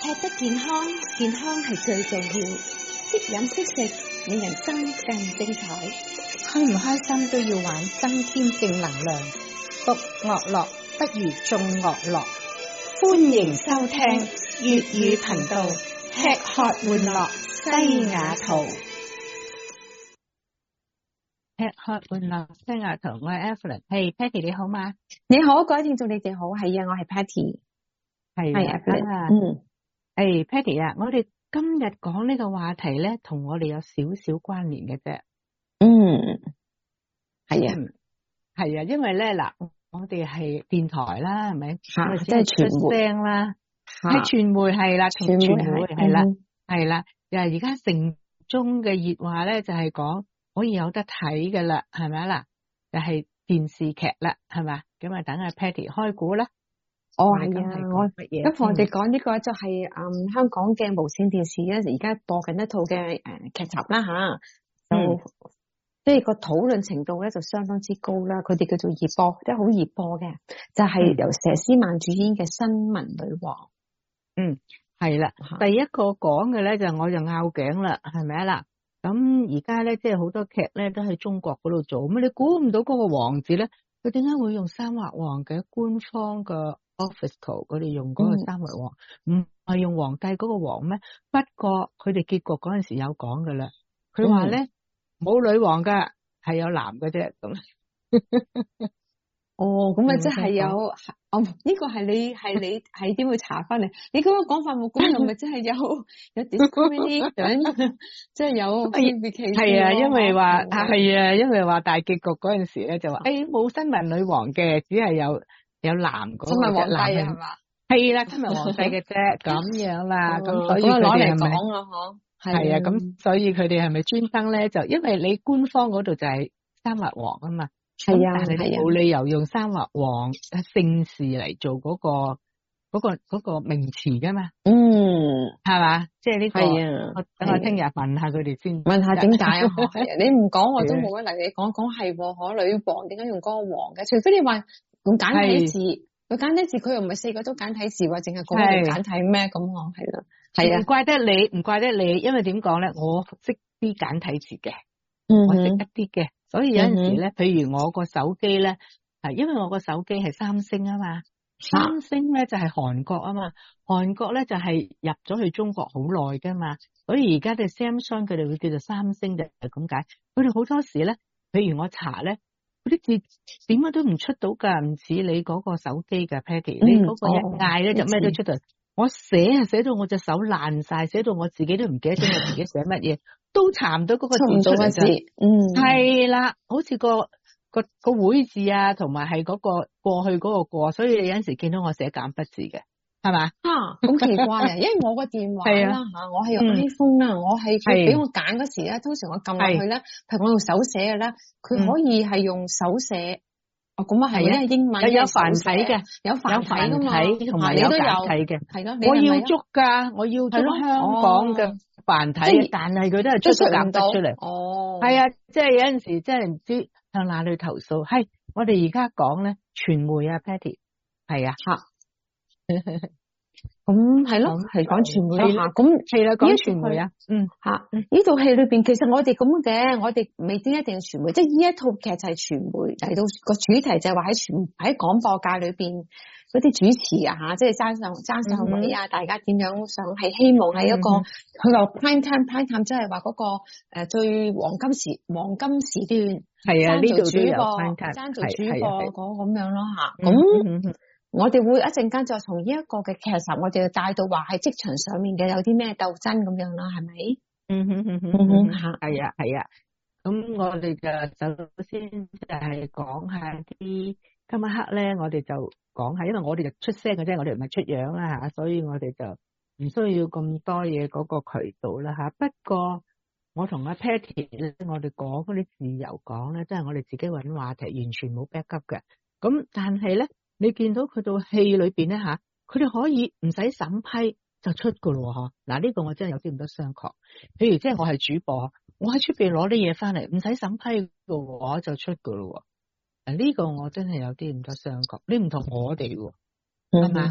吃得健康，健康係最重要。識飲識食，令人生更精彩。 開唔開心都要玩，增添正能量。獨樂樂不如眾樂樂。歡迎收聽粵語頻道，吃喝玩樂西雅圖。吃喝玩樂西雅圖，我係 Evelyn。係 Patty 你好嗎？ 你好，各位聽眾你哋好，係啊，我係 Patty。係 Evelyn。 Patty 啊，我哋今日講呢個話題咧，同我哋有少少關聯嘅啫。係啊，因為咧嗱，我哋係電台啦，係咪？ 即係出聲啦，係傳媒係啦，傳媒係啦，係啦。又係而家城中嘅熱話咧，就係講可以有得睇㗎啦，係咪啊嗱？就係電視劇啦，係嘛？咁啊，等阿 Patty 開估啦。 係啊，咁我哋講呢個就係香港嘅無線電視咧，而家播緊一套嘅劇集啦吓，就即係個討論程度咧就相當之高啦。佢哋叫做熱播，即係好熱播嘅，就係由佘詩曼主演嘅《新聞女王》。 係啦，第一個講嘅咧就我就拗頸啦，係咪啊嗱？咁而家咧即係好多劇咧都喺中國嗰度做，咁你估唔到嗰個王字咧，佢點解會用三畫王嘅？官方嘅 official 佢哋用嗰個三畫王，唔係用皇帝嗰個王咩？不過佢哋結局嗰陣時有講噶啦，佢話咧冇女王噶，係有男嘅啫咁。 咁啊，即係有呢個係你點會查翻嚟？你咁樣講法冇咁，又咪即係有 discrimination， 即係有係啊，因為話因為話大結局嗰陣時咧就話冇新聞女王嘅，只係有男嗰個新聞皇帝係嘛？ 係啦，新聞皇帝嘅啫，咁樣啦，咁所以佢哋係咪講啊？嗬， 係啊，咁所以佢哋係咪專登咧？就因為你官方嗰度就係三畫王啊嘛。係啊，但係你冇理由用三畫王姓氏嚟做嗰個名詞噶嘛？係嘛？即係呢個。係啊。等我聽日問下佢哋先。 問下點解啊？係啊，你唔講我都冇乜嚟。你講係可女王點解用嗰個王嘅？除非你話用簡體字，佢簡體字佢又唔係四個都簡體字，話淨係講個簡體咩？咁我係啦。係啊。唔怪得你， 因為點講咧？我識啲簡體字嘅，我識一啲嘅。所以有陣時咧，譬如我個手機咧，係因為我個手機係三星啊嘛，三星咧就係韓國啊嘛，韓國咧就係入咗去中國好耐噶嘛，所以而家嘅 Samsung 佢哋會叫做三星就係咁解。佢哋好多時咧，譬如我查咧，嗰啲字點樣都唔出到噶，唔似你嗰個手機嘅 Patty，你嗰個一嗌咧就咩都出到。我寫到我隻手爛晒，寫到我自己都唔記得咗我自己寫乜嘢，都查唔到嗰個字出嚟㗎。係啦，好似個會字啊，同埋係嗰個過去嗰個過，所以你有陣時見到我寫簡筆字嘅，係嘛？ 咁奇怪啊！因為我個電話啦我係用 iPhone 啦，我係佢俾我揀嗰時咧，通常我撳落去咧，譬如我用手寫嘅咧，佢可以係用手寫。咁啊係啊，英文有繁體嘅， 有繁體噶嘛， 同埋有簡體嘅， 係咯。 我要捉噶，我要捉香港嘅繁體，但係佢都係出咗簡筆出嚟。係啊，即係有陣時真係唔知向哪裏投訴。係我哋而家講咧，傳媒啊 ，Patty， 係啊。 咁係咯，係講傳媒啦。咁係啦，講傳媒啊。 呢套戲裏邊，其實我哋咁嘅，我哋未必一定係傳媒，即係呢一套劇就係傳媒嚟到個主題就係話喺廣播界裏邊嗰啲主持啊即係爭上位啊，大家點樣想係希望係一個佢話 prime time， 即係話嗰個最黃金時段係啊，呢度都有 prime time， 爭做主播咁樣咯咁。我哋會一陣間再從呢一個嘅劇集，我哋就帶到話喺職場上面嘅有啲咩鬥爭咁樣啦，係咪？ 係啊。咁我哋就首先就係講下啲今晚黑咧，我哋就講下，因為我哋就出聲嘅啫，我哋唔係出樣啦吓，所以我哋就唔需要咁多嘢嗰個渠道啦吓。不過我同阿 Patty 咧，我哋講嗰啲自由講咧，即係我哋自己搵話題，完全冇 back up 嘅。咁但係咧。你見到佢套戲裏邊咧吓，佢哋可以唔使審批就出噶咯嗬。嗱呢個我真係有啲唔得商榷。譬如即係我係主播，我喺出邊攞啲嘢翻嚟，唔使審批嘅話就出噶咯。呢個我真係有啲唔得商榷。你唔同我哋喎，係嘛？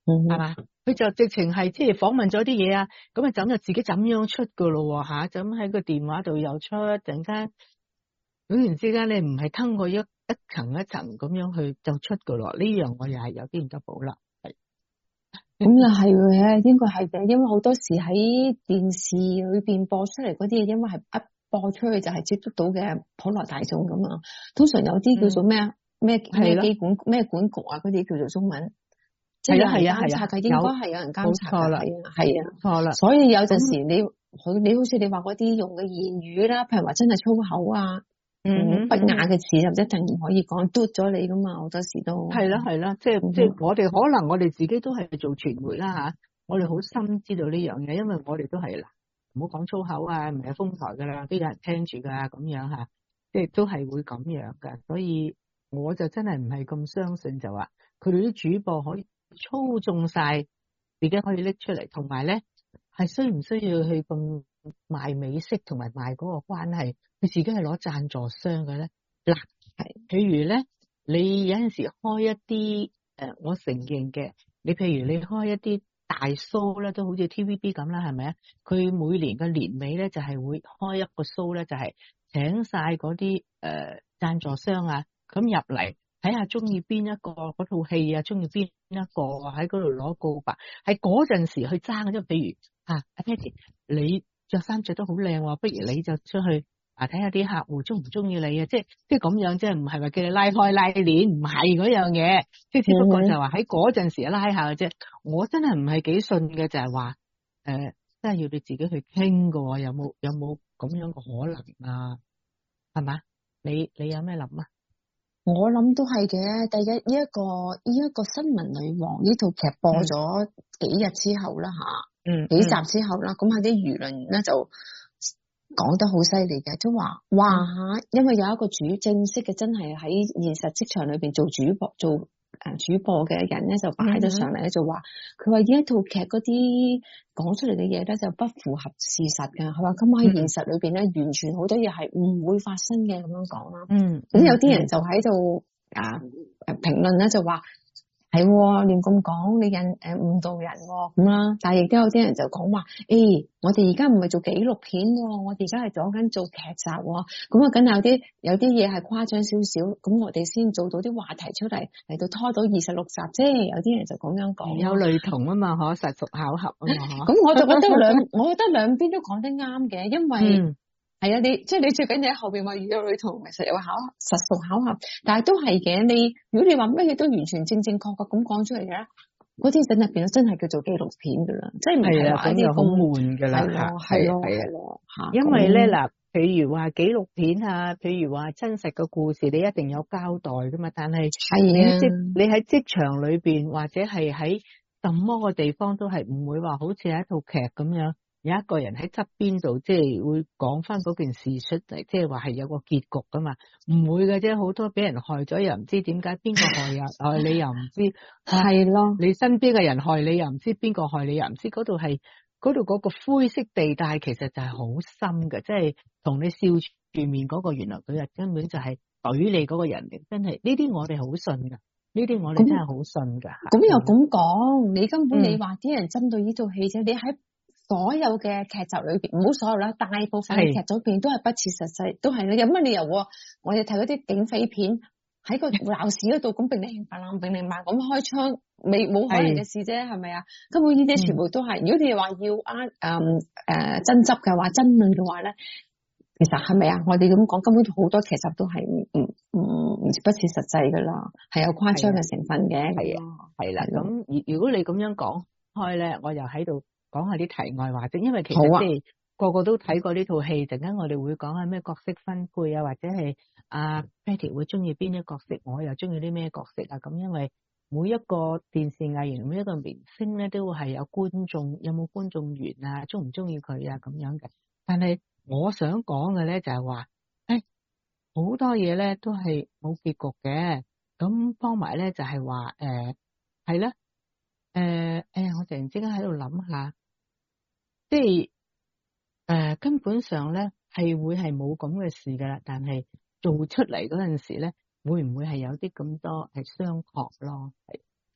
係嘛？佢就直情係即係訪問咗啲嘢啊，咁啊就自己怎樣出噶咯吓，就咁喺個電話度又出，突然間突然之間你唔係通過一層一層咁樣去就出噶咯，呢樣我又係有啲唔得補啦。 咁又係嘅，應該係嘅，因為好多時喺電視裏邊播出嚟嗰啲嘢，因為係一播出去就係接觸到嘅普羅大眾咁啊。通常有啲叫做咩咩機管咩管局啊，嗰啲叫做中文，即係有人監察嘅，應該係有人監察嘅，係啊，錯啦。所以有陣時你好似你話嗰啲用嘅言語啦，譬如話真係粗口啊。不雅嘅詞就一定唔可以講，嘟咗你噶嘛，好多時都係啦，即係我哋可能我哋自己都係做傳媒啦吓，我哋好深知道呢樣嘢，因為我哋都係啦，唔好講粗口啊，唔係封台噶啦，都有人聽住噶咁樣吓，即係都係會咁樣噶，所以我就真係唔係咁相信就話佢哋啲主播可以操縱晒，自己可以拎出嚟，同埋咧係需唔需要去咁賣美色同埋賣嗰個關係？佢自己係攞贊助商嘅咧，嗱，譬如咧，你有陣時開一啲我承認嘅，你譬如你開一啲大 show 咧，都好似 TVB 咁啦，係咪啊？佢每年嘅年尾咧，就係會開一個 show 咧，就係請晒嗰啲贊助商啊，咁入嚟睇下中意邊一個嗰套戲啊，中意邊一個喺嗰度攞告白，係嗰陣時去爭嘅，即係譬如阿 Patty，你着衫着得好靚，不如你就出去。睇下啲客戶中唔中意你啊，即係咁樣，即係唔係話叫你拉開拉鏈，唔係嗰樣嘢，即係只不過就話喺嗰陣時拉下嘅啫。我真係唔係幾信嘅，就係話真係要你自己去傾㗎，有冇咁樣嘅可能啊？係嘛？你有咩諗啊？ 我諗都係嘅。第一呢一個新聞女王呢套劇播咗幾日之後啦吓，幾集之後啦，咁喺啲輿論咧就講得好犀利嘅，都話因為有一個正式嘅真係喺現實職場裏邊做主播嘅人咧，就擺咗上嚟咧，就話佢話呢一套劇嗰啲講出嚟嘅嘢咧就不符合事實嘅，佢話咁喺現實裏邊咧完全好多嘢係唔會發生嘅咁樣講啦。咁有啲人就喺度評論咧就話。係亂咁講，你誤導人咁啦。但係亦都有啲人就講話，我哋而家唔係做紀錄片，我哋而家係講緊做劇集，咁啊，梗係有啲嘢係誇張少少，咁我哋先做到啲話題出嚟到拖到26集啫。有啲人就咁樣講， 有類同啊嘛，實屬巧合啊嘛， 咁我就覺得我覺得兩邊都講得啱嘅，因為。係啊，你最緊要喺後邊話有類同，其實有實屬巧合，但係都係嘅。如果你話乜嘢都完全正確咁講出嚟嘅，嗰啲真係變咗真係叫做紀錄片噶啦，即係唔係話啲咁悶噶啦。係咯， 因為咧嗱，譬如話紀錄片啊，譬如話真實嘅故事，你一定有交代噶嘛。但係你喺職場裏邊或者係喺什麼個地方都係唔會話好似係一套劇咁樣。有一個人喺側邊度，即係會講翻嗰件事出嚟，即係話係有個結局噶嘛，唔會嘅啫。好多俾人害咗，又唔知點解邊個害你又唔知，係咯。你身邊嘅人害你又唔知邊個害你又唔知，嗰度嗰個灰色地帶，其實就係好深嘅，即係同你笑住面嗰個，原來佢係根本就係懟你嗰個人嚟，真係呢啲我哋好信噶，呢啲我哋真係好信噶。 咁又咁講，你根本你話啲人針對呢套戲啫，你喺所有嘅劇集裏邊，唔好所有啦，大部分嘅劇集裏邊都係不切實際，都係咧。有乜理由我哋睇嗰啲警匪片喺個鬧市嗰度咁乒零乓啷咁開槍，冇可能嘅事啫，係咪啊？根本呢啲全部都係。如果你話要爭執嘅話，爭論嘅話咧，其實係咪啊？我哋咁講，根本好多劇集都係唔不切實際噶啦，係有誇張嘅成分嘅。 係啦，咁如果你咁樣講開咧，我又喺度。講下啲題外話啫，因為其實即係個個都睇過呢套戲，陣間我哋會講下咩角色分配啊，或者係阿 Patty 會中意邊啲角色，我又中意啲咩角色啊？咁因為每一個電視藝員，每一個明星咧，都係有觀眾，有冇觀眾緣啊，中唔中意佢啊咁樣嘅。但係我想講嘅咧就係話，好多嘢咧都係冇結局嘅。咁幫埋咧就係話，係咧。我突然之間喺度諗下，即係根本上咧係會係冇咁嘅事噶啦，但係做出嚟嗰陣時咧，會唔會係有啲咁多係商榷咯？係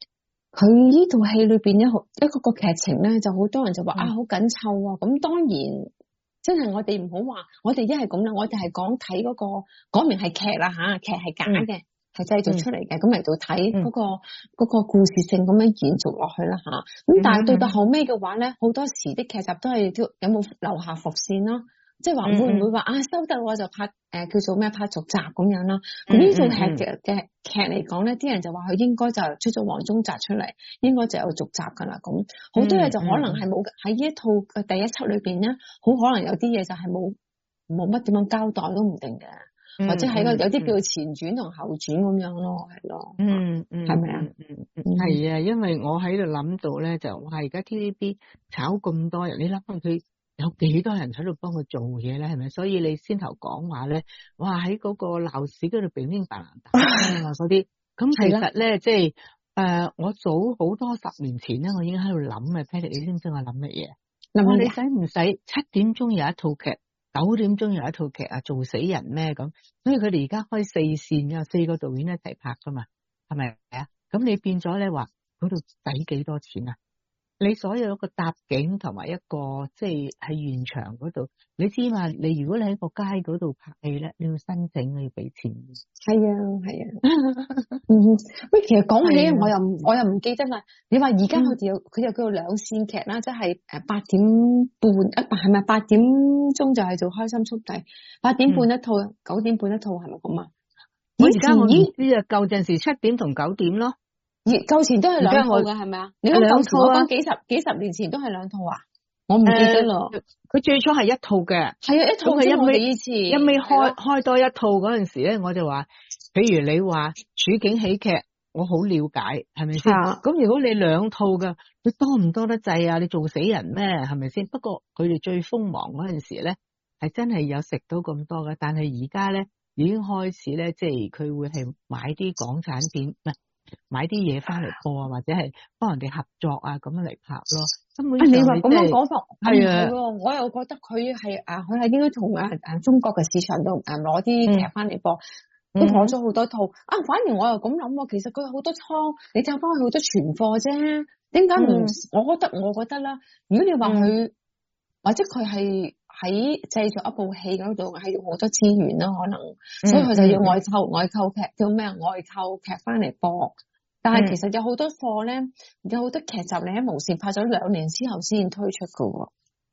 佢呢套戲裏邊一個劇情咧，就好多人就話好緊湊啊。咁當然真係我哋唔好話，我哋一係咁啦，我哋係講睇嗰個講明係劇啦吓，劇係假嘅，係製造出嚟嘅，咁嚟到睇嗰個故事性咁樣延續落去啦吓。咁但係到後尾嘅話咧，好多時啲劇集都係有冇留下伏線咯。即係話會唔會話收得我就拍叫做咩拍續集咁樣啦？咁呢套劇嘅劇嚟講咧，啲人就話佢應該就出咗黃宗澤出嚟，應該就有續集噶啦。咁好多嘢就可能係冇喺呢一套嘅第一輯裏邊咧，好可能有啲嘢就係冇乜點樣交代都唔定嘅，或者係有啲叫前傳同後傳咁樣咯，係咯，係咪啊？ 係啊，因為我喺度諗到咧，就話而家 TVB 炒咁多人，你諗下佢有幾多人喺度幫佢做嘢咧？係咪？所以你先頭講話咧，哇喺嗰個鬧市嗰度乒乒乓乓打啊嗰啲，咁其實咧即係我早好多10年前咧，我已經喺度諗啊 Patty， 你知唔知我諗乜嘢？你使唔使7點鐘有一套劇，9點鐘有一套劇啊？做死人咩咁？所以佢哋而家開4線嘅，4個導演一齊拍噶嘛，係咪啊？咁你變咗咧話嗰度使幾多錢啊？你所有一個搭景同埋一個即係喺現場嗰度，你知嘛？你如果你喺個街嗰度拍戲咧，你要申請，你要俾錢。 係啊。喂，其實講起我又唔記得啦。你話而家佢又叫做兩線劇啦，即係8點半係咪8點鐘就係做開心速遞，8點半一套，9點半一套，係咪咁啊？ 我而家我唔知啊，舊陣時7點同9點咯。 舊前都係兩套噶，係咪啊？你講舊前，我講幾十年前都係兩套啊？我唔記得啦。 佢最初係一套嘅， 係啊，一套嘅。 一味開多一套嗰陣時咧，我就話，譬如你話處境喜劇，我好了解，係咪先？咁如果你兩套嘅，你多唔多得滯啊？你做死人咩？係咪先？不過佢哋最鋒芒嗰陣時咧，係真係有食到咁多嘅，但係而家咧已經開始咧，即係佢會係買啲港產片，唔係買啲嘢翻嚟播啊，或者係幫人哋合作啊，咁樣嚟拍咯。根本你話咁樣講法係啊， 我又覺得佢係應該同中國嘅市場度攞啲劇翻嚟播，都攞咗好多套反而我又咁諗，其實佢有好多倉，你睇翻佢好多存貨啫，點解唔？我覺得啦，如果你話佢或者佢係喺製作一部戲嗰度係用好多資源啦，可能所以佢就要外購劇，叫咩外購劇翻嚟播。但係其實有好多貨咧，有好多劇集你喺無線拍咗2年之後先推出噶喎。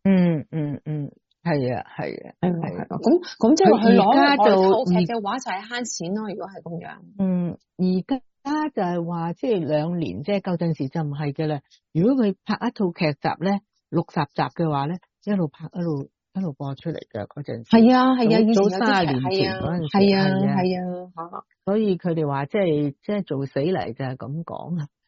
係啊。 咁即係話佢攞外購劇嘅話就係慳錢咯。如果係咁樣， 而家就係話即係2年，即係舊陣時就唔係嘅啦。如果佢拍一套劇集咧60集嘅話咧，一路拍一路播出嚟嘅嗰陣時。係啊，以前有30年前嗰陣時。係啊。所以佢哋話即係做死嚟就係咁講啊。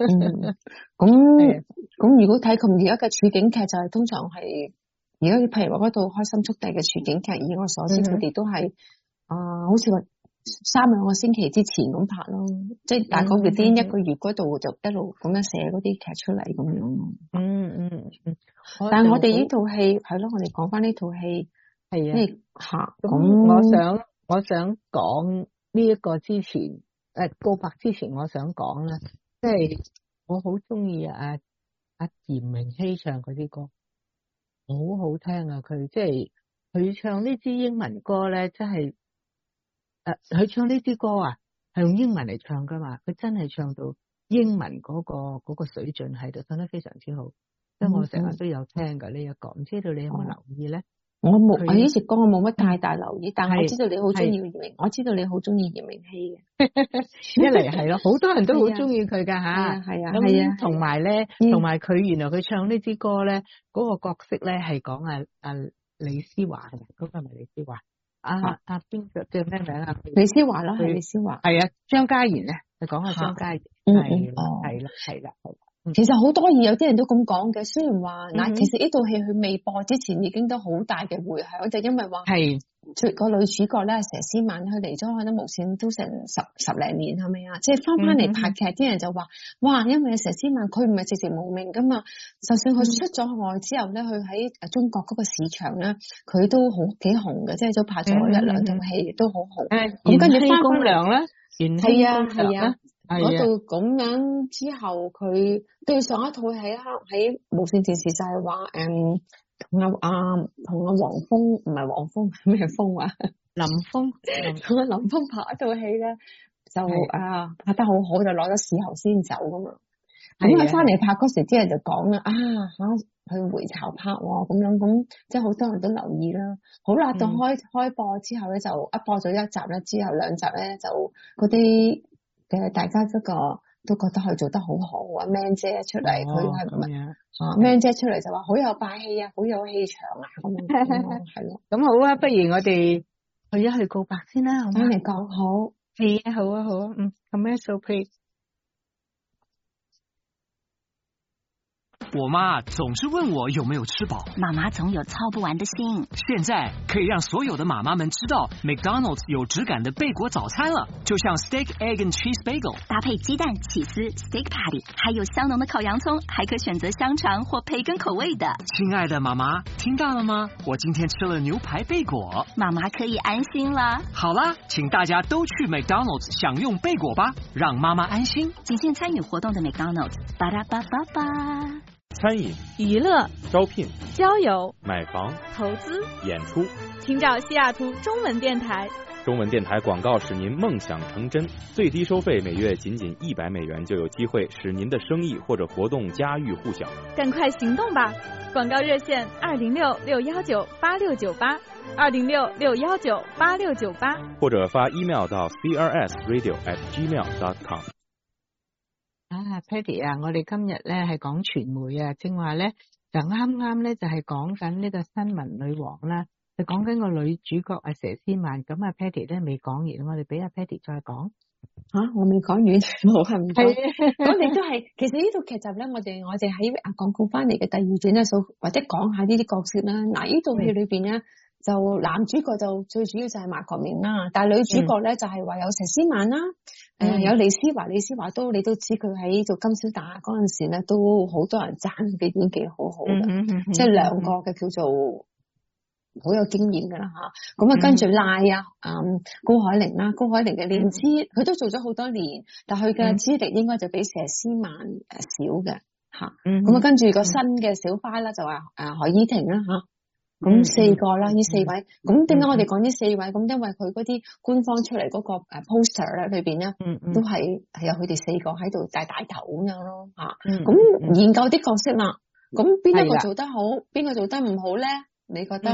咁如果睇佢而家嘅處境劇就係通常係而家譬如話嗰套開心速遞嘅處境劇，以我所知佢哋都係好似話3-2個星期之前咁拍咯，即係大概within1個月嗰度就一路咁樣寫嗰啲劇出嚟咁樣。但係我哋呢套戲係咯，我哋講翻呢套戲係咁我想講呢一個之前告白之前，我想講啦，即係我好中意阿嚴明熙唱嗰啲歌，好好聽啊！佢即係佢唱呢支英文歌咧，真係佢唱呢啲歌啊，係用英文嚟唱噶嘛，佢真係唱到英文嗰個水準喺度，唱得非常之好。即係我成日都有聽噶呢一個，唔知道你有冇留意咧？ 我呢隻歌我冇乜太大留意，但係我知道你好中意嚴明，我知道你好中意嚴明熙嘅。 一嚟係咯，好多人都好中意佢噶吓。 係啊。 咁同埋咧，同埋佢原來佢唱呢支歌咧，嗰個角色咧係講阿李思華嘅，嗰個係咪李思華？邊個叫咩名啊？ 李思華啦，係李思華。 係啊，張嘉賢咧，就講下張嘉賢。係啦。 其實好多嘢有啲人都咁講嘅，雖然話其實呢套戲佢未播之前已經都好大嘅迴響，就因為話個女主角咧佘詩曼佢嚟咗可能無線都成十零年係咪啊？即係翻嚟拍劇，啲人就話哇，因為佘詩曼佢唔係直接無名噶嘛，就算佢出咗外之後咧，佢喺中國嗰個市場咧，佢都幾紅嘅，即係都拍咗1-2套戲都好紅。 咁跟住翻工娘啦，係啊。 嗰度咁樣之後，佢對上一套喺無線電視就係話同阿黃峰唔係黃峰咩峰啊？林峰同阿林峰拍一套戲咧，就拍得好好，就攞咗視后先走噶嘛。咁佢翻嚟拍嗰時，啲人就講啦，去回巢拍咁樣，咁即係好多人都留意啦。好啦，到開播之後咧，就一播咗一集咧，之後兩集咧就嗰啲嘅大家都覺得佢做得好好啊。Man 姐出嚟，佢係唔係Man 姐出嚟就話好有霸氣啊，好有氣場啊咁樣，係咯。 咁好啊，不如我哋去一去告白先啦，好嗎？ 嚟講好， 係啊，好啊，好啊，commercial break。 我媽總是問我有沒有吃飽， 媽媽總有操不完的心。 現在可以讓所有的媽媽們知道 McDonald's 有質感的貝果早餐了，就像 Steak Egg and Cheese Bagel， 搭配雞蛋、起司、Steak Patty， 還有香濃的烤洋蔥，還可選擇香腸或培根口味的。 親愛的媽媽，聽到了嗎？我今天吃了牛排貝果， 媽媽可以安心了。 好啦，請大家都去 McDonald's 享用貝果吧，讓媽媽安心。 僅限參與活動的 McDonald's， 巴拉巴巴巴。 餐飲、 娛樂、 招聘、 交友、 買房、 投資、 演出， 請找西雅圖中文電台。 中文電台廣告使您夢想成真，最低收費每月僅100美元，就有機會使您的生意或者活動家喻戶曉。 趕快行動吧！廣告熱線206-619-8698 206-619-8698， 或者發 email 到 crsradio@gmail.com。 Patty 啊，我哋今日咧係講傳媒啊，正話咧就啱咧就係講緊呢個新聞女王啦，就講緊個女主角啊佘詩曼，咁啊 Patty 咧未講完，我哋俾阿 Patty 再講。 我未講完，冇係唔講。我哋都係，其實呢套劇集咧，我哋喺廣告翻嚟嘅第二段咧，或者講下呢啲角色啦。嗱，呢套戲裏邊咧，就男主角就最主要就係馬國明啦，但係女主角咧就係話有佘詩曼啦，有李思華都你都知佢喺做金宵大廈嗰陣時咧，都好多人讚佢演技好好嘅，即係兩個嘅叫做好有經驗噶啦吓。咁啊跟住高海寧啦，高海寧嘅年資佢都做咗好多年，但佢嘅資歷應該就比佘詩曼少嘅吓。咁啊跟住個新嘅小花啦，就話何依婷啦吓。咁四個啦，呢四位，咁點解我哋講呢四位？咁因為佢嗰啲官方出嚟嗰個poster 咧，裏邊咧，都係有佢哋四個喺度大頭咁樣咯，吓。咁研究啲角色啦，咁邊一個做得好，邊個做得唔好咧？你覺得？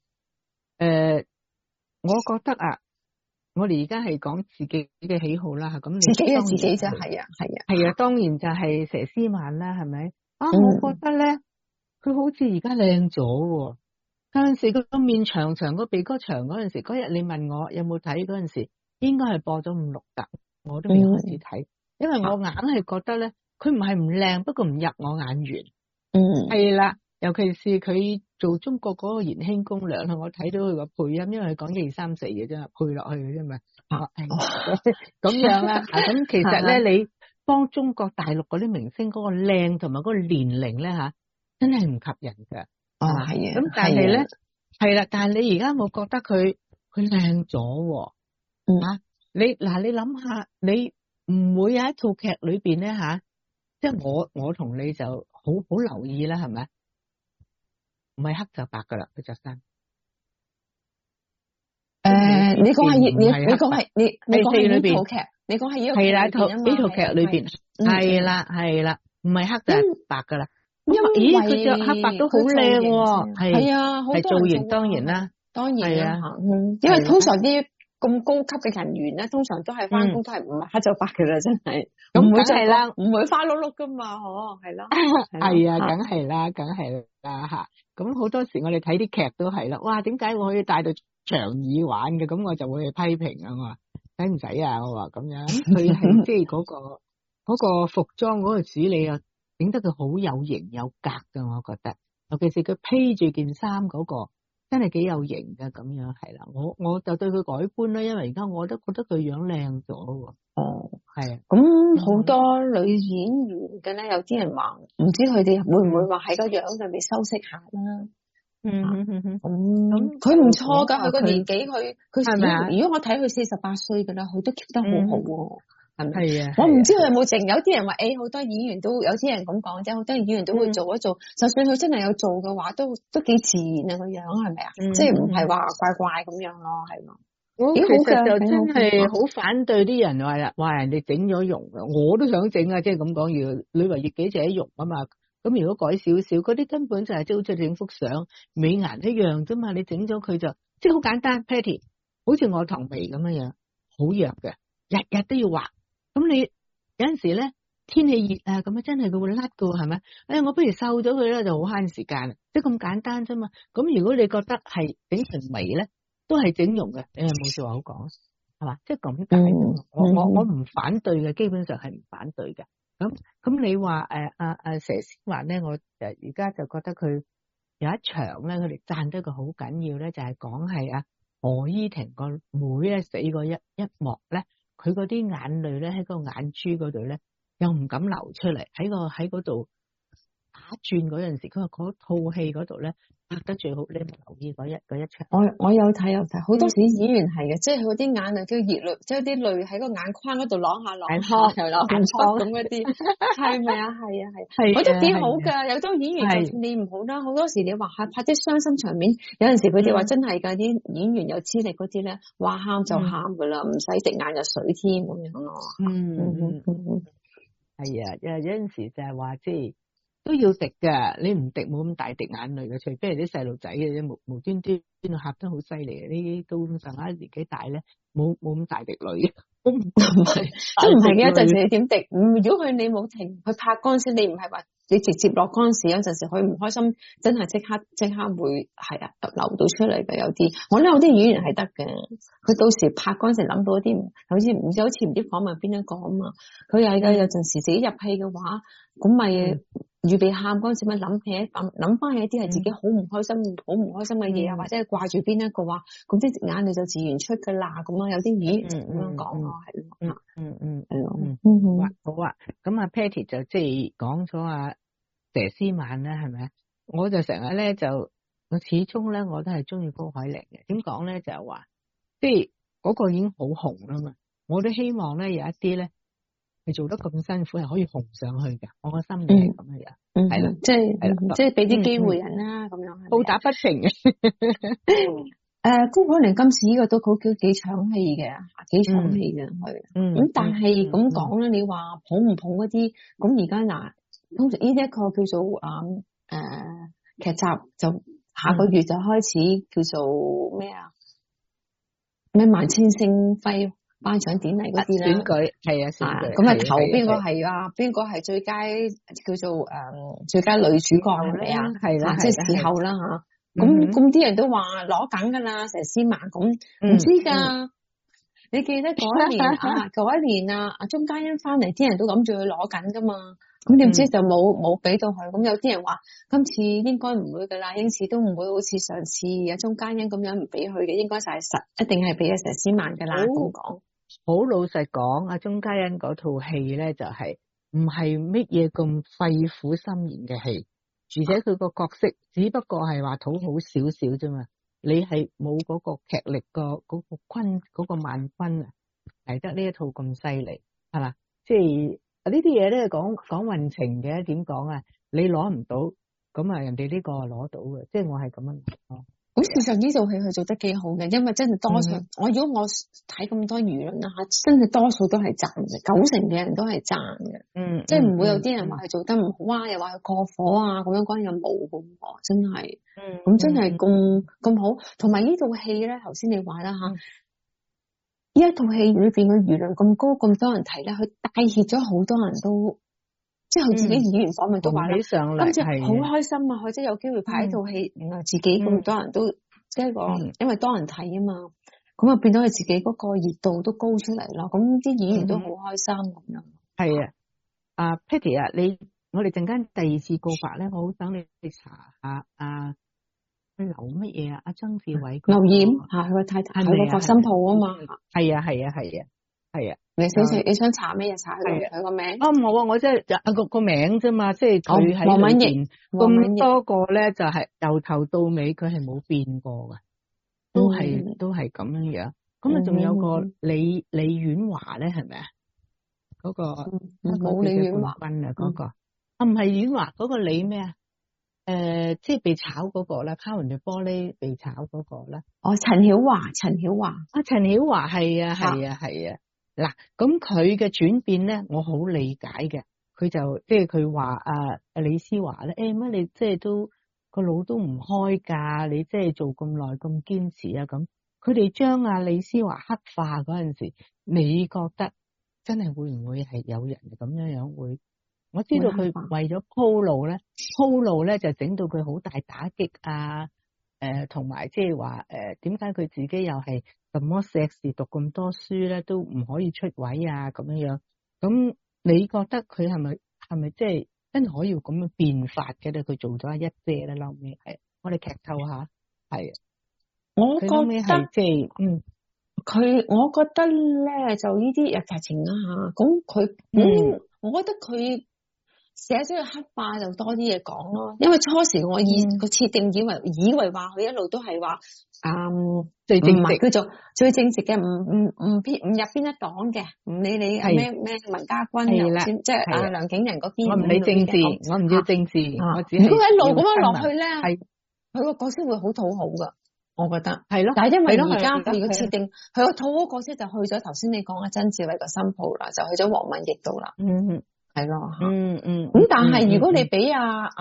我覺得啊，我哋而家係講自己嘅喜好啦，咁自己嘅自己啫，係啊， 當然就係佘詩曼啦，係咪？我覺得咧，佢好似而家靚咗。嗰陣時個面長，個鼻哥長嗰陣時，嗰日你問我有冇睇嗰陣時，應該係播咗5-6集，我都未開始睇，因為我硬係覺得咧，佢唔係唔靚，不過唔入我眼緣。係啦，尤其是佢做中國嗰個《延禧攻略》，我睇到佢個配音，因為佢講1、2、3、4嘅啫，配落去嘅啫嘛。咁樣啦，咁其實咧，你幫中國大陸嗰啲明星嗰個靚同埋嗰個年齡咧吓，真係唔及人噶。 係啊， 咁但係咧，係啦，但係你而家冇覺得佢靚咗？你諗下，你唔會有一套劇裏邊咧吓，即係我同你就好留意啦，係咪？唔係黑就白噶啦，佢着衫。 你講係你講係呢套劇，你講係呢套劇裏邊，係啦，唔係黑就係白噶啦。咦，佢着黑白都好靚喎，係啊，係造型當然啦， 係啊，因為通常啲咁高級嘅人員咧，通常都係翻工都係唔係黑就白嘅啦，真係，咁唔會係啦，唔會花碌碌噶嘛，係咯， 係啊，梗係啦吓，咁好多時我哋睇啲劇都係啦，哇，點解我可以戴到長耳環嘅？咁我就會去批評啊，我話使唔使啊？我話咁樣，佢係即係嗰個服裝嗰個處理啊。整得佢好有型有格噶，我覺得，尤其是佢披住件衫嗰個，真係幾有型噶，咁樣係啦。我就對佢改觀啦，因為而家我都覺得佢樣靚咗。係啊， 咁好多女演員嘅咧，有啲人話唔知佢哋會唔會話喺個樣上面修飾下啦。咁佢唔錯噶，佢個年紀佢係咪啊？如果我睇佢48歲噶啦，佢都 keep 得好好。 係咪？ 係啊， 我唔知佢有冇剩，有啲人話好多演員都有啲人咁講啫，好多演員都會做一做，就算佢真係有做嘅話，都幾自然啊個樣，係咪啊？即係唔係話怪怪咁樣咯，係嘛？ 我其實就真係好反對啲人話人哋整咗容啊，我都想整啊，即係咁講，要你話業幾者容啊嘛。咁如果改少少，嗰啲根本就係即係好似整幅相美顏一樣啫嘛。你整咗佢就即係好簡單 ，Patty， 好似我堂眉咁樣，好弱嘅，日日都要畫。咁你有陣時咧天氣熱啊，咁啊真係佢會甩噶，係咪？我不如瘦咗佢咧，就好慳時間，即係咁簡單啫嘛。咁如果你覺得係整成眉咧，都係整容嘅，你係冇說話好講，係嘛？即係咁解。我唔反對嘅，基本上係唔反對嘅。咁你話佘詩曼咧，我而家就覺得佢有一場咧，佢哋讚得佢好緊要咧，就係講係何依婷個妹咧死過一幕咧，佢嗰啲眼淚咧喺個眼珠嗰度咧又唔敢流出嚟，喺嗰度打轉嗰陣時，佢話嗰套戲嗰度咧拍得最好，你有冇留意嗰一場？ 我有睇，好多時演員係嘅，即係佢啲眼淚叫熱淚，即係啲淚喺個眼眶嗰度啷下啷下，又流眼瘡咁嗰啲，係咪啊？係，我覺得幾好噶。有啲演員就算你唔好啦，好多時你話拍啲傷心場面，有陣時佢哋話真係噶，啲演員有資歷嗰啲咧，話喊就喊噶啦，唔使滴眼藥水添咁樣咯。 係啊，有陣時就係話即係。都要滴噶，你唔滴冇咁大滴眼淚嘅，除非係啲細路仔嘅啫，無端端喊得好犀利嘅，呢啲到上下年紀大咧，冇咁大滴淚。唔係， 都唔係嘅，有陣時你點滴？如果你冇停，佢拍嗰陣時，你唔係話你直接落嗰陣時，有陣時佢唔開心，真係即刻會流到出嚟嘅。有啲我咧有啲演員係得嘅，佢到時拍嗰陣時諗到一啲，好似唔知訪問邊一個啊嘛，佢係嘅。有陣時自己入戲嘅話，咁咪預備喊嗰陣時咪諗翻起一啲係自己好唔開心嘅嘢啊，或者係掛住邊一個話，咁啲眼淚就自然出噶啦。咁啊，有啲演員咁樣講咯，係咯， 好啊。咁Patty 就即係講咗佘詩曼啦，係咪？我就成日咧我始終咧我都係中意高海寧嘅。點講咧就係話，即係嗰個已經好紅啦嘛。我都希望咧有一啲咧係做得咁辛苦係可以紅上去嘅。我個心理係咁嘅樣，係啦， 即係俾啲機會人啦，咁樣報答不平嘅。 高海寧今次呢個都好幾搶戲嘅，幾搶戲嘅係。咁但係咁講咧，你話捧唔捧嗰啲？咁而家嗱，通常呢一個叫做劇集就下個月就開始叫做咩萬千星輝頒獎典禮嗰啲啦， 選舉係選舉。 咁投邊個係邊個係最佳叫做最佳女主角係咪啊？係啦，即係時候啦吓。咁啲人都話攞緊噶啦，佘詩曼咁唔知噶。你記得嗰一年鍾嘉欣翻嚟，啲人都諗住佢攞緊噶嘛。咁點知就冇俾到佢。咁有啲人話今次應該唔會噶啦，因此都唔會好似上次鍾嘉欣咁樣唔俾佢嘅，應該就係一定係俾阿佘詩曼噶啦。咁講好老實講，鍾嘉欣嗰套戲咧就係唔係乜嘢咁肺腑心言嘅戲。而且佢個角色只不過係話討好少少啫嘛，你係冇嗰個劇力嗰個萬分嚟得呢一套咁犀利，係嘛？即係呢啲嘢咧講運程嘅，點講啊？你攞唔到，咁人哋呢個攞到嘅，即係我係咁樣講。 咁事實呢套戲佢做得幾好嘅，因為真係多數如果我睇咁多輿論啦真係多數都係讚嘅，90%嘅人都係讚嘅，即係唔會有啲人話佢做得唔好又話佢過火咁樣關又冇嘅，真係，咁真係咁好。同埋呢套戲咧，頭先你話啦呢一套戲裏邊嘅輿論咁高，咁多人睇咧，佢帶挈咗好多人都。即係佢自己演員訪問都話啦，今次好開心啊！佢即係有機會拍一套戲，原來自己咁多人都即係因為多人睇啊嘛，咁變到佢自己嗰個熱度都高出嚟咯。咁啲演員都好開心咁樣。 係Patty 我哋陣間第二次告白咧，我好想你去查下劉乜嘢曾志偉劉演佢個太太佢個新抱啊嘛。 係啊。 你想查咩嘢？查佢個名？ 冇啊！我即係個名啫嘛，即係佢喺裏邊咁多個咧，就係由頭到尾佢係冇變過嘅，都係咁樣樣。咁仲有個李婉華咧，係咪啊？ 嗰個冇李婉華啊，嗰個唔係婉華嗰個李咩啊？即係被炒嗰個啦，拋完隻玻璃被炒嗰個啦。 哦，陳曉華啊，陳曉華係啊。 嗱，咁佢嘅轉變咧，我好理解嘅。佢就即係佢話李思華咧，乜你即係都個腦都唔開㗎，你即係做咁耐咁堅持啊咁。佢哋將李思華黑化嗰陣時，你覺得真係會唔會係有人咁樣會？我知道佢為咗鋪路咧就整到佢好大打擊啊！同埋即係話點解佢自己又係咁多碩士讀咁多書咧，都唔可以出位啊咁樣。咁你覺得佢係咪即係真係可以咁樣變法嘅咧？佢做咗一姐咧，後尾係我哋劇透下，係我覺得即係我覺得咧就呢啲劇情啊嚇，咁佢我覺得佢寫咗個黑化就多啲嘢講咯，因為初時我個設定以為話佢一路都係話最正直，叫做最正直嘅，唔入邊一黨嘅，唔理你咩文家軍又即係梁景仁嗰邊， 我唔理政治，我唔要政治，我只係如果一路咁樣落去咧，佢個角色會好討好噶，我覺得係咯。 但係因為而家佢個設定，佢個討好角色就去咗頭先你講嘅曾志偉個新抱啦，就去咗黃敏奕度啦。係咯，咁但係如果你俾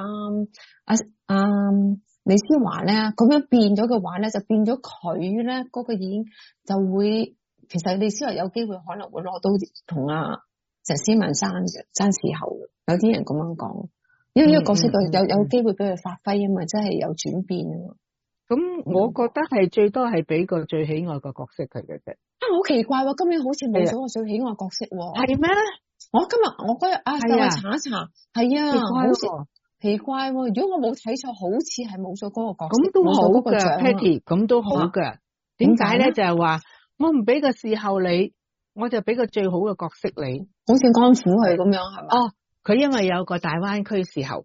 李思華咧咁樣變咗嘅話咧，就變咗佢咧嗰個演就會，其實李思華有機會可能會攞到同陳思文爭時候，有啲人咁樣講，因為呢個角色有機會俾佢發揮啊嘛，真係有轉變啊嘛。咁我覺得係最多係俾個最喜愛個角色佢嘅啫。 好奇怪喎，今年好似冇咗個最喜愛角色喎。 係咩？ 我嗰日就係查一查，係啊，好似奇怪喎。如果我冇睇錯，好似係冇咗嗰個角色， 咁都好嘅 Patty， 咁都好嘅。點解咧？就係話我唔俾個侍候你，我就俾個最好嘅角色你， 好似安撫佢咁樣係嘛？ 哦，佢因為有個大灣區侍候。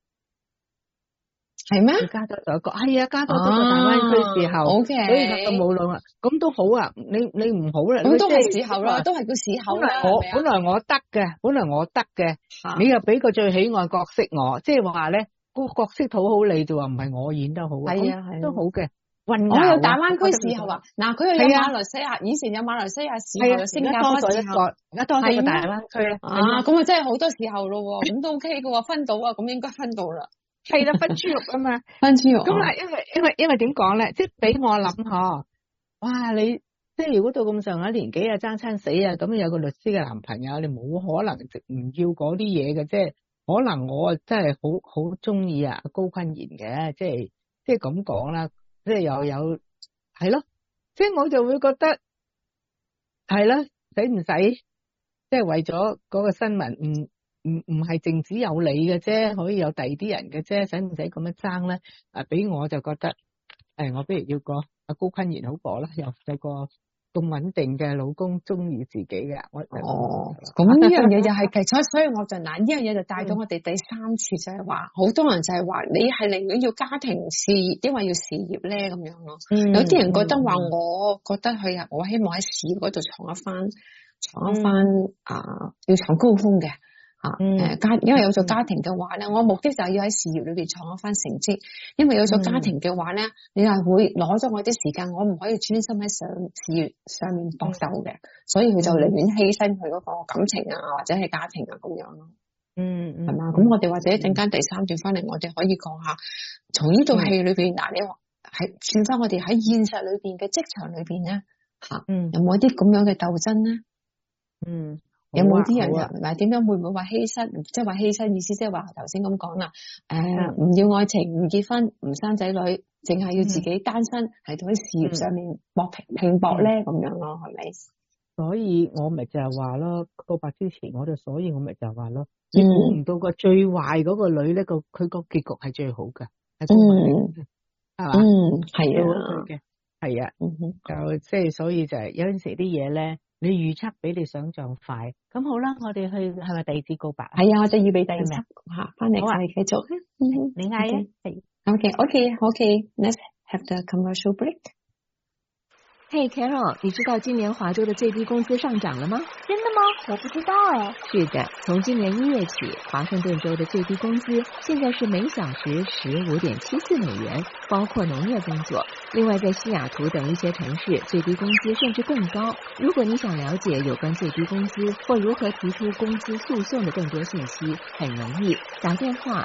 係咩？ 加多咗一個，係啊，加多咗個大灣區侍候 ，OK， 所以就冇腦啦。咁都好啊，你唔好啦， 咁都係侍候啦，都係叫侍候啦。 本來我得嘅，你又俾個最喜愛角色我，即係話咧個角色討好你就話唔係我演得好， 係啊， 都好嘅。 我有大灣區侍候啊，嗱，佢有馬來西亞，以前有馬來西亞侍候，新加坡侍候， 而家多咗一個大灣區啊，咁啊真係好多侍候咯，咁都 OK 嘅，分到啊，咁應該分到啦。 係啦，分豬肉啊嘛， 分豬肉。 咁啊，因為點講咧？即係俾我諗嗬，哇！你即係如果到咁上下年紀啊，爭親死啊，咁有個律師嘅男朋友，你冇可能唔要嗰啲嘢嘅，即係可能我真係好中意高坤賢嘅，即係咁講啦，即係又有係咯，即係我就會覺得係啦，使唔使即係為咗嗰個新聞唔係淨只有你嘅啫，可以有第二啲人嘅啫，使唔使咁樣爭咧？俾我就覺得，我不如要個高坤賢好過啦，又有個咁穩定嘅老公，中意自己嘅。 咁呢樣嘢就係其實，所以我就呢樣嘢就帶到我哋第三處就係話，好多人就係話你係寧願要家庭事業，因為要事業咧咁樣咯。有啲人覺得話，我覺得我希望喺事業嗰度闖一番要闖高峰嘅。因為有咗家庭嘅話咧，我目的就係要喺事業裏邊創一番成績。因為有咗家庭嘅話咧，你係會攞咗我啲時間，我唔可以專心喺事業上面搏鬥嘅，所以佢就寧願犧牲佢嗰個感情啊，或者係家庭啊咁樣咯。係嘛？咁我哋或者一陣間第三段翻嚟，我哋可以講下從呢套戲裏邊，你話係轉翻我哋喺現實裏邊嘅職場裏邊咧，有冇一啲咁樣嘅鬥爭咧？有冇啲人嗱？點樣會唔會話犧牲？即係話犧牲意思，即係話頭先咁講啦。唔要愛情，唔結婚，唔生仔女，淨係要自己單身，喺度喺事業上面拼搏咧，咁樣咯，係咪？ 所以我咪就係話咯，告白之前所以我咪就係話咯，你估唔到個最壞嗰個女咧，佢個結局係最好嘅，係嘛？係啊，就即係所以就係有陣時啲嘢咧。你預測比你想象快，咁好啦，我哋去係咪第二次告白？ 係啊，我就預備第二次吓，翻嚟我哋繼續。 你嗌啊？ 係。Okay. Let's have the commercial break. 嘿 Carol， 你知道今年华州的最低工资上涨了吗？ 真的吗？我不知道哎。 是的，从今年1月起，华盛顿州的最低工资现在是每小时15.74美元，包括农业工作。另外，在西雅图等一些城市，最低工资甚至更高。如果你想了解有关最低工资或如何提出工资诉讼的更多信息，很容易，打电话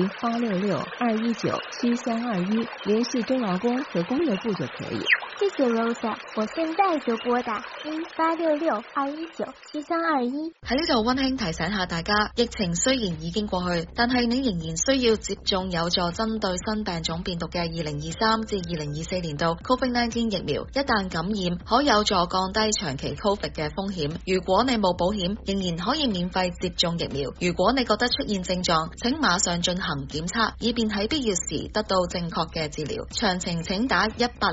1-866-219-7321，联系州劳工和工业部就可以。 谢谢 Rosa， 我現在就撥打1-866-219-7321。 喺呢度溫馨提醒下大家，疫情雖然已經過去，但係你仍然需要接種有助針對新病種變毒嘅2023至2024年度 COVID-19 疫苗。一旦感染，可有助降低長期 COVID 嘅風險。如果你冇保險，仍然可以免費接種疫苗。如果你覺得出現症狀，請馬上進行檢測，以便喺必要時得到正確嘅治療。詳情請打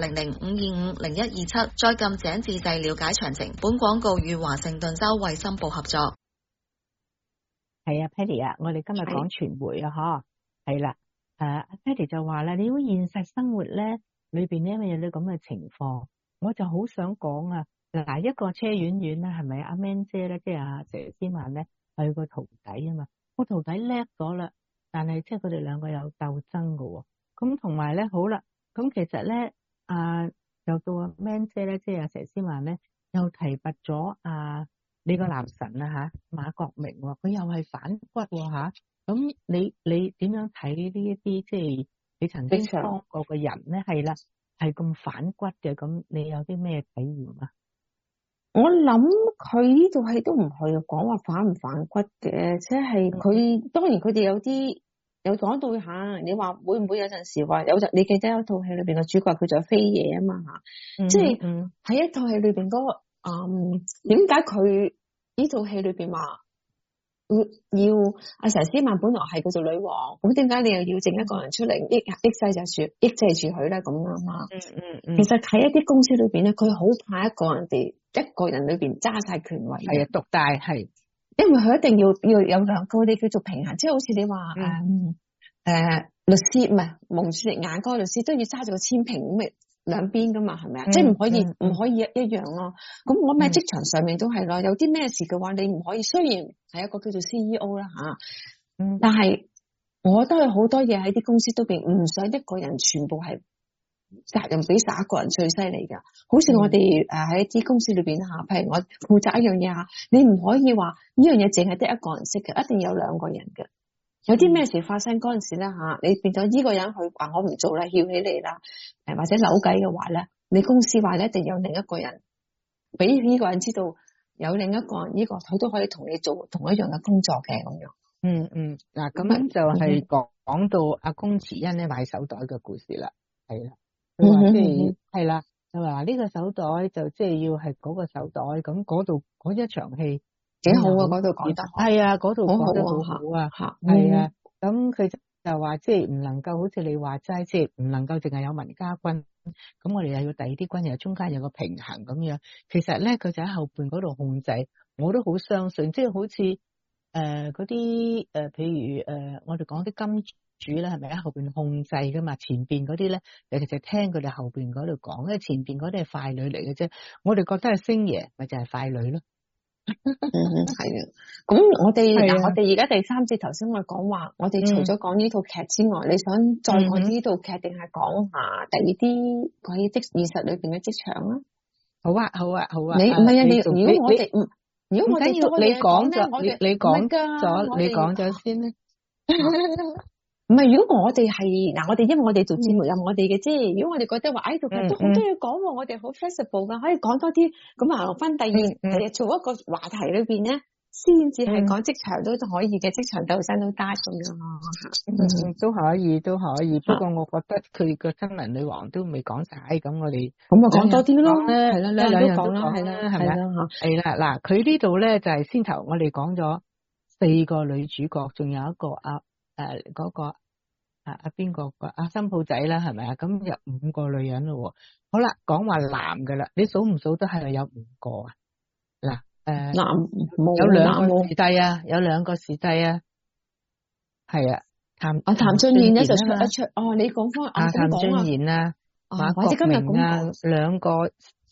1800-525-0127，再撳井字掣了解詳情。本廣告與華盛頓州衛生部合作。 係啊 ，Patty 啊，我哋今日講傳媒啊，嗬，係啦，Patty 就話啦，你如果現實生活咧裏邊咧，因為有啲咁嘅情況，我就好想講啊，嗱，一個車婉婉啦，係咪阿 Man 姐咧，即係阿佘詩曼咧，係個徒弟啊嘛，個徒弟叻咗啦，但係即係佢哋兩個有鬥爭噶喎，咁同埋咧，好啦，咁其實咧，又到阿 Man 姐咧，即係阿佘詩曼咧，又提拔咗你個男神啊馬國明喎，佢又係反骨喎吓，咁你點樣睇呢一啲即係你曾經幫過嘅人咧？係啦，係咁反骨嘅，咁你有啲咩體驗啊？ 我諗佢呢套戲都唔係講話反唔反骨嘅，即係佢當然佢哋有講到下，你話會唔會有陣時話你記得有套戲裏邊嘅主角叫做飛爺啊嘛吓，即係喺一套戲裏邊嗰個點解佢呢套戲裏邊話要阿佘詩曼本來係叫做女王，咁點解你又要整一個人出嚟抑制住佢咧咁啊嘛？其實喺一啲公司裏邊咧，佢好怕一個人裏邊揸晒權位， 係啊，獨大係。 因為佢一定要有兩個你叫做平衡，即係好似你話律師唔係蒙住隻眼嗰個律師都要揸住個天平咁嘅兩邊噶嘛，係咪啊？即係唔可以一樣咯。咁我咪職場上面都係咯，有啲咩事嘅話你唔可以，雖然係一個叫做 CEO 啦吓，但係我覺得好多嘢喺啲公司都邊唔想一個人全部係責任俾晒一個人最犀利噶，好似我哋喺啲公司裏邊吓，譬如我負責一樣嘢吓，你唔可以話呢樣嘢淨係得一個人識嘅，一定有兩個人嘅。有啲咩事發生嗰陣時咧吓，你變咗呢個人去話我唔做啦，翹起嚟啦，或者扭計嘅話咧，你公司話咧一定有另一個人俾呢個人知道，有另一個人呢個佢都可以同你做同一樣嘅工作嘅咁樣。 嗱咁樣就係講到阿龔慈恩咧買手袋嘅故事啦，係啦。佢話即係係啦，佢話呢個手袋就即係要係嗰個手袋，咁嗰度嗰一場戲幾好啊，嗰度講得係啊，嗰度講得好好啊，係啊，咁佢就話即係唔能夠好似你話齋，即係唔能夠淨係有文家軍，咁我哋又要第二啲軍，又中間有個平衡咁樣。其實咧，佢就喺後邊嗰度控制，我都好相信，即係好似嗰啲譬如我哋講啲金主咧，係咪喺後邊控制噶嘛？前邊嗰啲咧，你其實聽佢哋後邊嗰度講，因為前邊嗰啲係傀儡嚟嘅啫。我哋覺得係星爺，咪就係傀儡咯。 係啊。咁我哋而家第三節，頭先我講話，我哋除咗講呢套劇之外，你想再講呢套劇，定係講下第二啲關於現實裏邊嘅職場啊？ 好啊。 你唔係啊？如果我哋如果我哋多嘢講咧， 你講咗先咧。 唔係，如果我哋係我哋因為我哋做節目有我哋嘅啫。如果我哋覺得話呢套劇都好多嘢講，我哋好 flexible 噶，可以講多啲。咁啊，分第二做一個話題裏邊咧，先至係講職場都可以嘅，職場鬥爭都得咁樣。 都可以。不過我覺得佢個新聞女王都未講晒，咁我哋咁啊講多啲咯， 係啦，兩樣都講啦， 係啦， 係啦。嗱，佢呢度咧就係先頭我哋講咗4個女主角，仲有一個嗰個邊個阿新抱仔啦，係咪啊？咁有5個女人咯。好啦，講話男噶啦，你數唔數得係咪有5個啊？嗱， 男有2個視帝啊，有2個視帝啊，係啊，譚俊彥咧就出一出。你講翻譚俊彥啊，馬國明啊，2個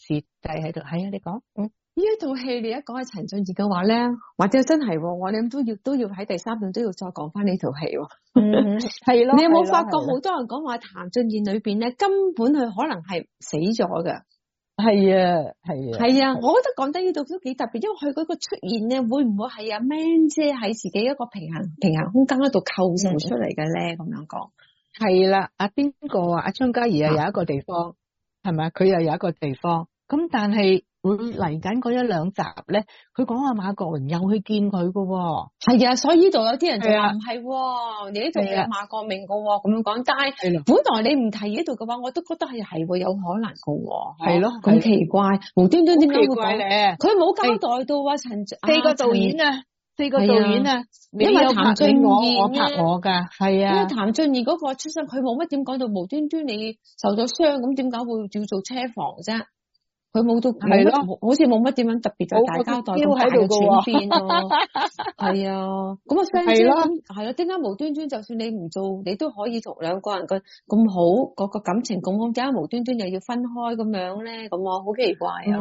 視帝喺度。係啊，你講。 呢一套戲你一講起陳俊義嘅話咧，或者真係我哋都要喺第3段都要再講翻呢套戲。 係咯。 你有冇發覺好多人講話譚俊彥裏邊咧，根本佢可能係死咗㗎？ 係啊，係啊， 係啊，我覺得講得呢度都幾特別，因為佢嗰個出現咧，會唔會係阿 Man 姐喺自己一個平衡空間嗰度構成出嚟嘅咧？咁樣講係啦，阿邊個啊？阿張嘉怡啊，有一個地方係咪？佢又有一個地方，咁但係會嚟緊嗰1、2集咧，佢講阿馬國榮又去見佢噶。 係啊，所以呢度有啲人就話唔係，你呢度有馬國明噶咁樣講，但係本來你唔提呢度嘅話，我都覺得係有可能噶。係咯，咁奇怪，無端端點解會講？佢冇交代到啊， 四個導演啊，因為譚俊彥我拍我噶，係啊， 因為譚俊彥嗰個出身，佢冇乜點講到無端端你受咗傷，咁點解會要做車房啫？佢冇到，係咯，好似冇乜點樣特別就大交代咁大嘅轉變咯。係啊，咁啊 friend 姐係咯，點解無端端就算你唔做，你都可以同兩個人嘅咁好，嗰個感情咁好，點解無端端又要分開咁樣咧？咁啊，好奇怪啊！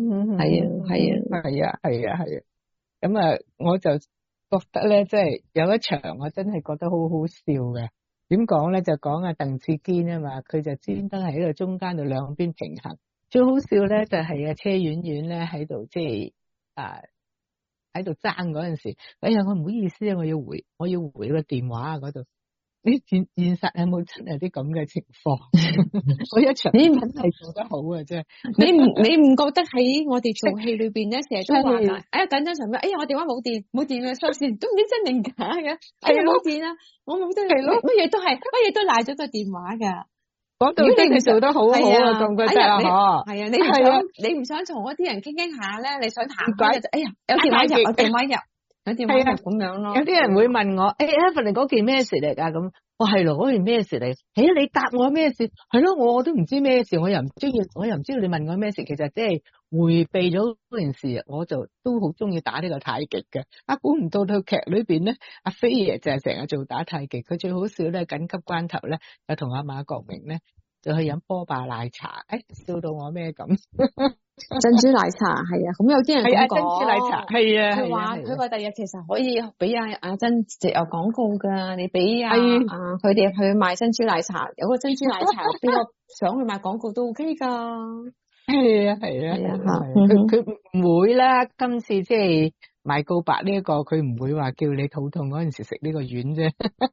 係啊，咁啊，我就覺得咧，即係有一場我真係覺得好好笑嘅。點講咧？就講阿鄧智堅啊嘛，佢就專登喺度中間度兩邊平衡。最好笑咧就係車婉婉咧喺度即係喺度爭嗰陣時，哎呀我唔好意思啊，我要回個電話啊嗰度。你現實有冇真係啲咁嘅情況？我一場你真係做得好啊，真係。 你唔覺得喺我哋做戲裏邊咧，成日都話等陣場咩？哎呀我電話冇電啊，收線都唔知真定假嘅。哎呀冇電啊，我冇得係咯，乜嘢都賴咗個電話噶。 講到真係做得好好啊，咁覺得啊， 係啊，你唔想同嗰啲人傾下咧，你想談解就，哎呀，有電話入咁樣咯。 有啲人會問我，Evelyn 嗰件咩事嚟噶？咁，係咯，嗰件咩事嚟？你答我咩事？係咯，我都唔知咩事，我又唔知道你問我咩事。其實即係回避咗嗰件事，我就都好中意打呢個太極嘅。估唔到套劇裏邊咧，阿飛爺就係成日做打太極。佢最好笑咧，緊急關頭咧，就同阿馬國明咧就去飲波霸奶茶，笑到我咩咁。 珍珠奶茶係啊，咁有啲人咁講。珍珠奶茶係啊，佢話第日其實可以俾阿珍直有廣告噶，你俾佢哋去賣珍珠奶茶，有個珍珠奶茶邊個想去賣廣告都 OK 噶。 係啊，佢唔會啦。今次即係賣告白呢個，佢唔會話叫你肚痛嗰陣時食呢個丸啫，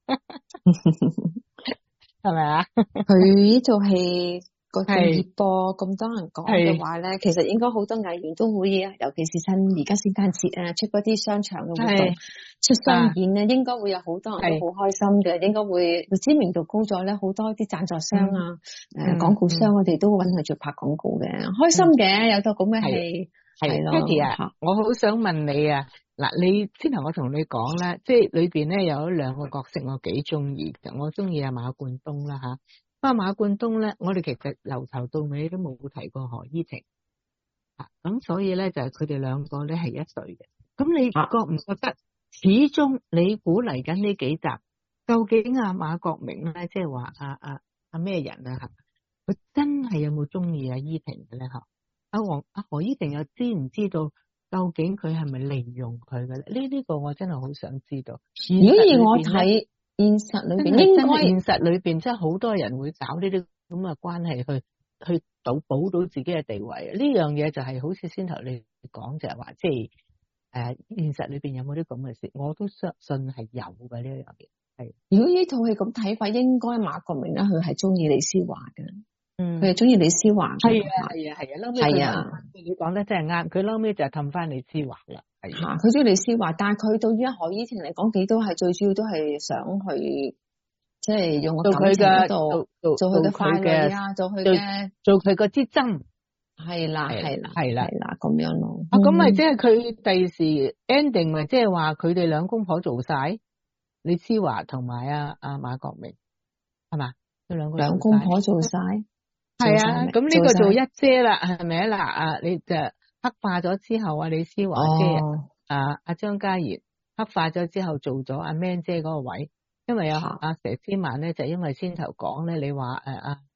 係咪啊？ 佢呢套戲。個熱播咁多人講嘅話咧，其實應該好多藝員都會，尤其是趁而家聖誕節出嗰啲商場嘅活動出商演咧，應該會有好多人都好開心嘅，應該會知名度高咗咧，好多啲贊助商廣告商我哋都會搵佢做拍廣告嘅，開心嘅，有套咁嘅戲係咯。 Patty 啊，我好想問你啊，嗱，你先頭我同你講啦，即係裏邊咧有2個角色我幾中意嘅，我中意阿馬冠東啦吓。馬冠東咧，我哋其實由頭到尾都冇提過何依婷，咁所以咧就係佢哋2個咧係一對嘅。咁你覺唔覺得，始終你估嚟緊呢幾集，究竟阿馬國明咧，即係話阿咩人啊？佢真係有冇中意阿依婷嘅咧？阿何依婷又知唔知道究竟佢係咪利用佢嘅咧？呢個我真係好想知道。 如果以我睇。現實裏邊應該， 現實裏邊真係好多人會搞呢啲咁嘅關係去保到自己嘅地位。呢樣嘢就係好似先頭你講就係話，即係現實裏邊有冇啲咁嘅事？我都相信係有嘅呢樣嘢。係如果呢套戲咁睇法，應該馬國明咧，佢係中意李思華嘅。佢係中意李思華。係啊， 你講得真係啱。佢後尾就氹翻李思華啦。 佢中意李思華，但係佢對於何依婷嚟講，幾多係最主要都係想去，即係用個感情嗰度做佢嘅快樂啊，做佢個支針。 係啦，咁樣咯。 咁咪即係佢第時 ending 咪即係話佢哋2公婆做晒，李思華同埋阿馬國明係嘛？ 兩公婆做晒。 係啊，咁呢個做一姐啦，係咪啊？嗱，你就黑化咗之後，李思華姐阿張嘉怡黑化咗之後做咗阿 Man 姐嗰個位，因為阿佘詩曼咧就因為先頭講咧，你話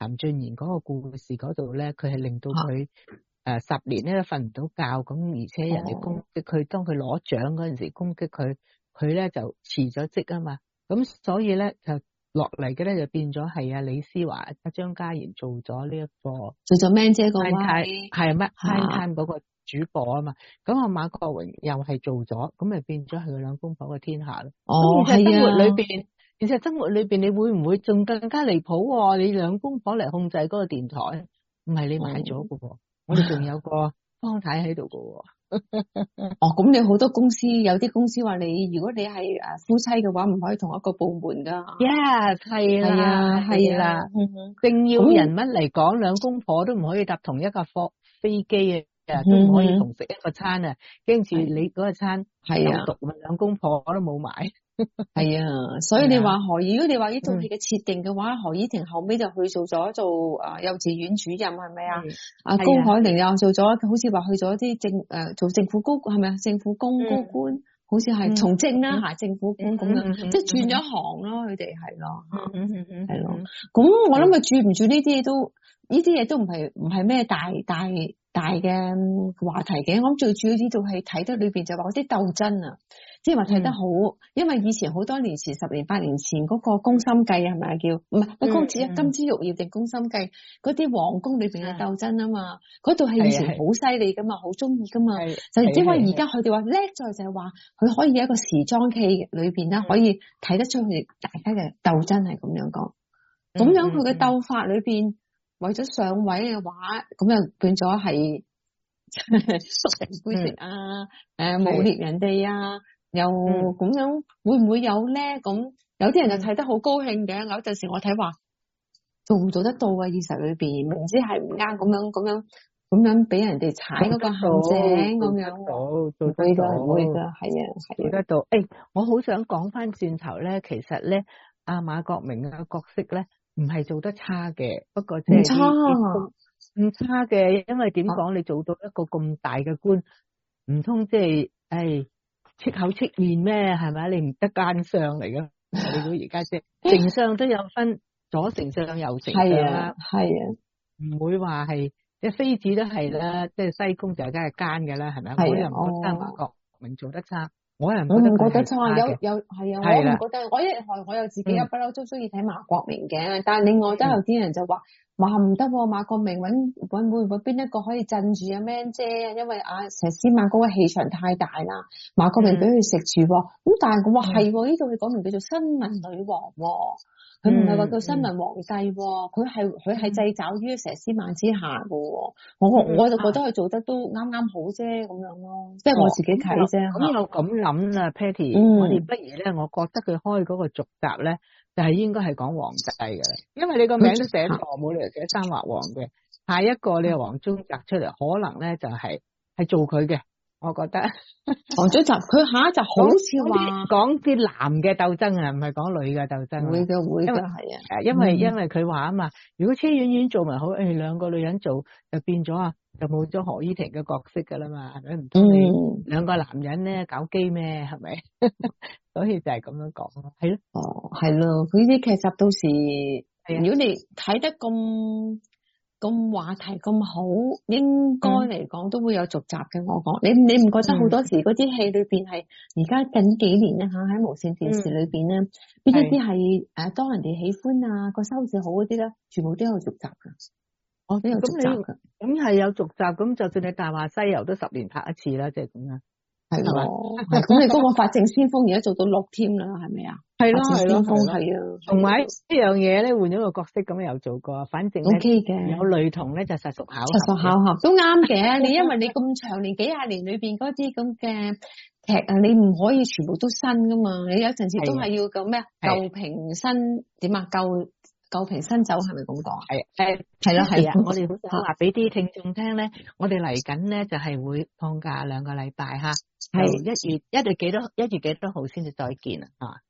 譚俊賢嗰個故事嗰度咧，佢係令到佢10年咧都瞓唔到覺，咁而且人哋攻擊佢，當佢攞獎嗰陣時攻擊佢，佢咧就辭咗職啊嘛，咁所以咧就落嚟嘅咧就變咗係李思華、張嘉賢做咗呢一個做咗 Man 姐個位， 係乜 Time 嗰個主播啊嘛，咁啊馬國榮又係做咗，咁咪變咗係佢兩公婆嘅天下咯。 哦，係生活裏邊，其實生活裏邊你會唔會仲更加離譜？你兩公婆嚟控制嗰個電台，唔係你買咗嘅喎，我哋仲有個方太喺度嘅喎。 哦，咁你好多公司，有啲公司話你，如果你係夫妻嘅話，唔可以同一個部門噶。 Yes， 係啦，正要人物嚟講，兩公婆都唔可以搭同一架飛機啊，都唔可以同食一個餐啊，驚住你嗰個餐有毒，兩公婆都冇買。 係啊，所以你話何以，如果你話呢套戲嘅設定嘅話，何以婷後尾就去做幼稚園主任，係咪啊？高海寧又做咗，好似話去咗啲做政府高，係咪啊？政府高官，好似係從政啦吓，政府官咁樣，即係轉咗行咯，佢哋係咯，係咯。咁我諗佢轉唔轉呢啲嘢都唔係咩大嘅話題嘅。我諗最主要呢套戲睇得裏邊就話嗰啲鬥爭啊。即係話睇得好，因為以前好多年前10年8年前嗰個宮心計係咪叫唔係金枝玉葉定宮心計嗰啲皇宮裏邊嘅鬥爭啊嘛，嗰套戲以前好犀利噶嘛，好中意噶嘛，就因為而家佢哋話叻在就係話佢可以有一個時裝戲裏邊啦，可以睇得出佢哋大家嘅鬥爭係咁樣講，咁樣佢嘅鬥法裏邊為咗上位嘅話，咁又變咗係縮人背脊啊，誣衊人哋啊。又咁樣會唔會有咧？咁有啲人就睇得好高興嘅，有陣時我睇話做唔做得到啊？現實裏邊明知係唔啱，咁樣俾人哋踩嗰個陷阱咁樣，做得到，會噶，係啊， 做得到。我好想講翻轉頭咧，其實咧阿馬國明嘅角色咧唔係做得差嘅，不過即係唔差嘅，因為點講？你做到一個咁大嘅官，唔通即係戚口戚面咩？係咪？你唔得奸相嚟噶？你估而家即係丞相都有分左丞相右丞相啦， 係啊， 唔會話係即係妃子都係啦，即係西宮就梗係奸嘅啦，係咪？我又唔覺得馬國明做得差，我又唔覺得差，有係啊，我唔覺得，我有自己不嬲都中意睇馬國明嘅，但係另外都有啲人就話唔得，馬國明搵會唔會邊一個可以鎮住阿 Man 姐啊？因為佘詩曼嗰個氣場太大啦，馬國明俾佢食住，咁但係我話係呢度你講明叫做新聞女王，佢唔係話叫新聞皇帝，佢係掣肘於佘詩曼之下嘅，我就覺得佢做得都啱啱好啫，咁樣咯，即係我自己睇啫。 咁我咁諗啦 Patty，我哋不如咧，我覺得佢開嗰個續集咧，就係應該係講皇帝嘅啦，因為你個名都寫錯，冇理由寫三畫王嘅。下一個你係黃宗澤出嚟，可能咧就係做佢嘅，我覺得。 黃宗澤佢下一集好似話講啲男嘅鬥爭啊，唔係講女嘅鬥爭。 會嘅係啊， 因為佢話啊嘛，如果車婉婉做埋好，兩個女人做就變咗啊，就冇咗何依婷嘅角色噶啦嘛，係咪？唔通你兩個男人咧搞基咩？係咪？所以就係咁樣講咯，係咯。 係咯，佢啲劇集到時，如果你睇得咁話題咁好，應該嚟講都會有續集嘅。我講，你唔覺得好多時嗰啲戲裏邊係而家近幾年咧喺無線電視裏邊咧，邊一啲係當人哋喜歡啊個收視好嗰啲咧，全部都有續集噶。都有續集噶。 咁係有續集，咁就算你大話西遊都10年拍一次啦，即係咁樣。 係嘛？咁你嗰個法證先鋒而家做到6添啦，係咪啊？ 係咯， 係啊。 同埋呢樣嘢咧，換咗個角色咁又做過，反正 OK 嘅。 有雷同咧就實屬巧合。 實屬巧合都啱嘅。你因為你咁長年幾廿年裏邊嗰啲咁嘅劇啊，你唔可以全部都新噶嘛。你有陣時都係要個咩舊瓶新點啊？舊瓶新酒係咪咁講？係咯，係啊！ 我哋好想話俾啲聽眾聽咧，我哋嚟緊咧就係會放假2個禮拜吓，係1月幾多號先至再見啊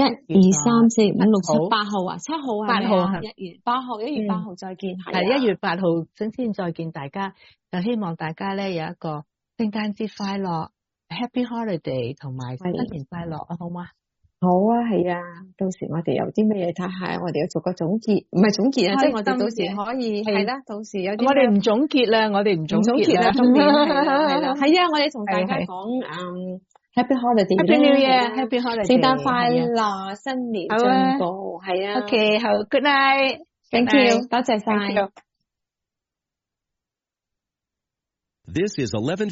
？1、2、3、4、5、6、7、8號啊？7號啊？8號1月8號再見，係1月8號先再見大家，就希望大家咧有一個聖誕節快樂 ，Happy Holiday 同埋新年快樂啊，好嗎？ 好啊，係啊，到時我哋有啲咩嘢睇下，我哋要做個總結，唔係總結啊，即係我哋到時可以係啦，到時有啲我哋唔總結啦，我哋唔總結啦， 今年係啦，係啊，我哋同大家講Happy Holiday，Happy New Year，Happy Holiday， 聖誕快樂，新年進步，係啊 ，OK， 好 ，Good night，Thank you，多謝晒。 This is 11